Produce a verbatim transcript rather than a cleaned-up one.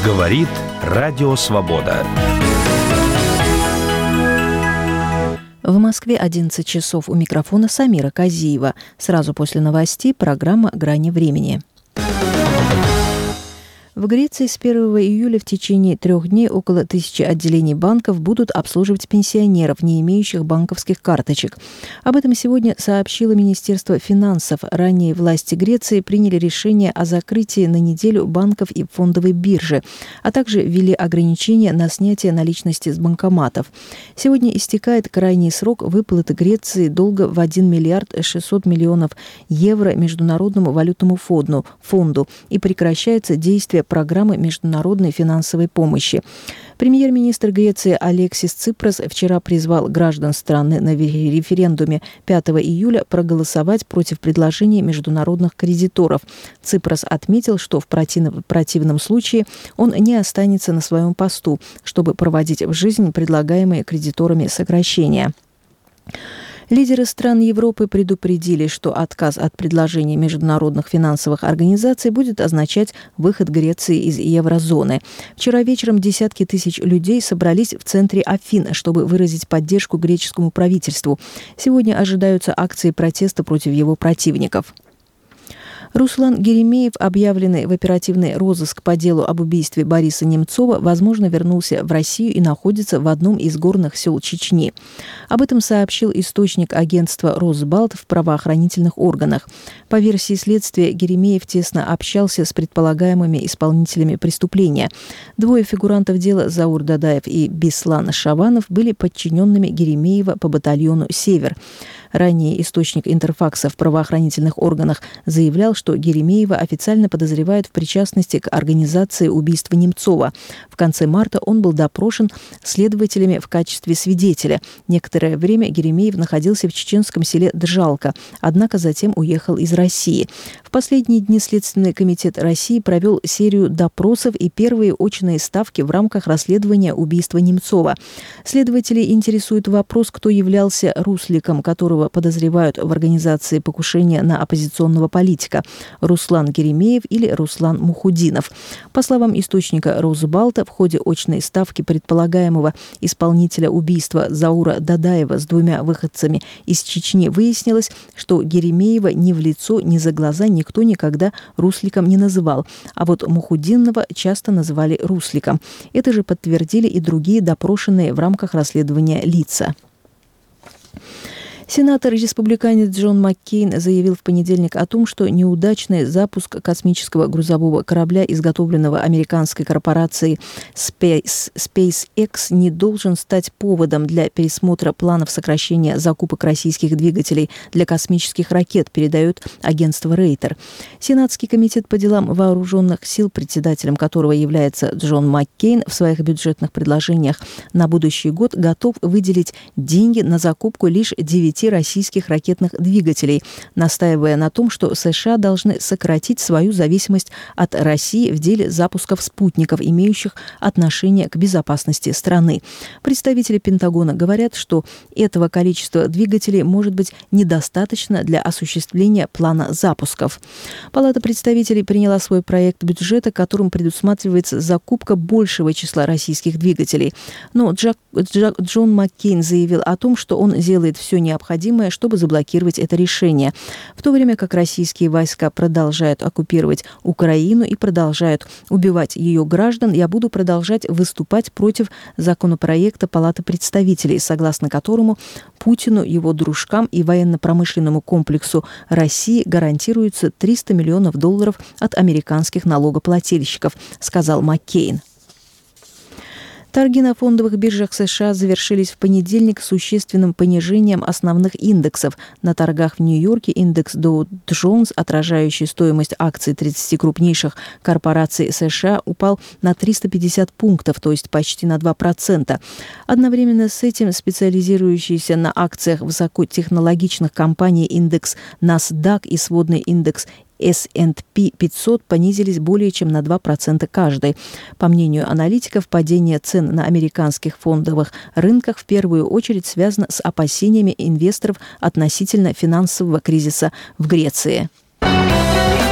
Говорит Радио Свобода. В Москве одиннадцать часов. У микрофона Самира Казиева. Сразу после новостей программа «Грани времени». В Греции с первого июля в течение трех дней около тысячи отделений банков будут обслуживать пенсионеров, не имеющих банковских карточек. Об этом сегодня сообщило Министерство финансов. Ранее власти Греции приняли решение о закрытии на неделю банков и фондовой биржи, а также ввели ограничения на снятие наличности с банкоматов. Сегодня истекает крайний срок выплаты Греции долга в один миллиард шестьсот миллионов евро Международному валютному фонду, фонду и прекращается действие программы международной финансовой помощи. Премьер-министр Греции Алексис Ципрас вчера призвал граждан страны на референдуме пятого июля проголосовать против предложений международных кредиторов. Ципрас отметил, что в противном случае он не останется на своем посту, чтобы проводить в жизнь предлагаемые кредиторами сокращения. Лидеры стран Европы предупредили, что отказ от предложений международных финансовых организаций будет означать выход Греции из еврозоны. Вчера вечером десятки тысяч людей собрались в центре Афин, чтобы выразить поддержку греческому правительству. Сегодня ожидаются акции протеста против его противников. Руслан Геремеев, объявленный в оперативный розыск по делу об убийстве Бориса Немцова, возможно, вернулся в Россию и находится в одном из горных сел Чечни. Об этом сообщил источник агентства «Росбалт» в правоохранительных органах. По версии следствия, Геремеев тесно общался с предполагаемыми исполнителями преступления. Двое фигурантов дела, Заур Дадаев и Беслан Шаванов, были подчиненными Геремеева по батальону «Север». Ранее источник Интерфакса в правоохранительных органах заявлял, что Геремеева официально подозревают в причастности к организации убийства Немцова. В конце марта он был допрошен следователями в качестве свидетеля. Некоторое время Геремеев находился в чеченском селе Джалка, однако затем уехал из России. В последние дни Следственный комитет России провел серию допросов и первые очные ставки в рамках расследования убийства Немцова. Следователей интересует вопрос, кто являлся русликом, которого подозревают в организации покушения на оппозиционного политика – Руслан Геремеев или Руслан Мухудинов. По словам источника Росбалта, в ходе очной ставки предполагаемого исполнителя убийства Заура Дадаева с двумя выходцами из Чечни выяснилось, что Геремеева ни в лицо, ни за глаза никто никогда русликом не называл, а вот Мухудинова часто называли русликом. Это же подтвердили и другие допрошенные в рамках расследования лица. Сенатор-республиканец Джон Маккейн заявил в понедельник о том, что неудачный запуск космического грузового корабля, изготовленного американской корпорацией Space, SpaceX, не должен стать поводом для пересмотра планов сокращения закупок российских двигателей для космических ракет, передает агентство Рейтер. Сенатский комитет по делам вооруженных сил, председателем которого является Джон Маккейн, в своих бюджетных предложениях на будущий год готов выделить деньги на закупку лишь девяти российских ракетных двигателей, настаивая на том, что США должны сократить свою зависимость от России в деле запусков спутников, имеющих отношение к безопасности страны. Представители Пентагона говорят, что этого количества двигателей может быть недостаточно для осуществления плана запусков. Палата представителей приняла свой проект бюджета, которым предусматривается закупка большего числа российских двигателей. Но Джак, Джак, Джон Маккейн заявил о том, что он делает все необходимое, чтобы заблокировать это решение. В то время как российские войска продолжают оккупировать Украину и продолжают убивать ее граждан, я буду продолжать выступать против законопроекта Палаты представителей, согласно которому Путину, его дружкам и военно-промышленному комплексу России гарантируется триста миллионов долларов от американских налогоплательщиков, сказал Маккейн. Торги на фондовых биржах США завершились в понедельник с существенным понижением основных индексов. На торгах в Нью-Йорке индекс Dow Jones, отражающий стоимость акций тридцати крупнейших корпораций США, упал на триста пятьдесят пунктов, то есть почти на два процента. Одновременно с этим специализирующийся на акциях высокотехнологичных компаний индекс NASDAQ и сводный индекс эс энд пи пятьсот понизились более чем на два процента каждый. По мнению аналитиков, падение цен на американских фондовых рынках в первую очередь связано с опасениями инвесторов относительно финансового кризиса в Греции.